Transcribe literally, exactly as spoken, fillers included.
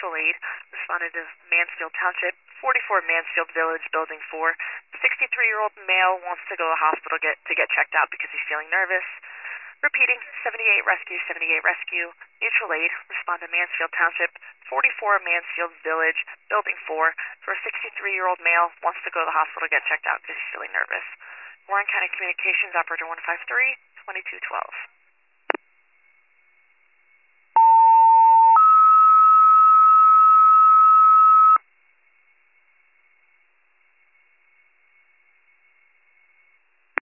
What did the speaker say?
mutual aid responded to Mansfield Township, forty-four Mansfield Village, Building four. sixty-three-year-old male wants to go to the hospital get, to get checked out because he's feeling nervous. Repeating, seventy-eight Rescue, seventy-eight Rescue. Mutual aid responded to Mansfield Township, forty-four Mansfield Village, Building four. For a sixty-three-year-old male wants to go to the hospital to get checked out because he's feeling nervous. Warren County Communications, Operator one five three, twenty-two twelve.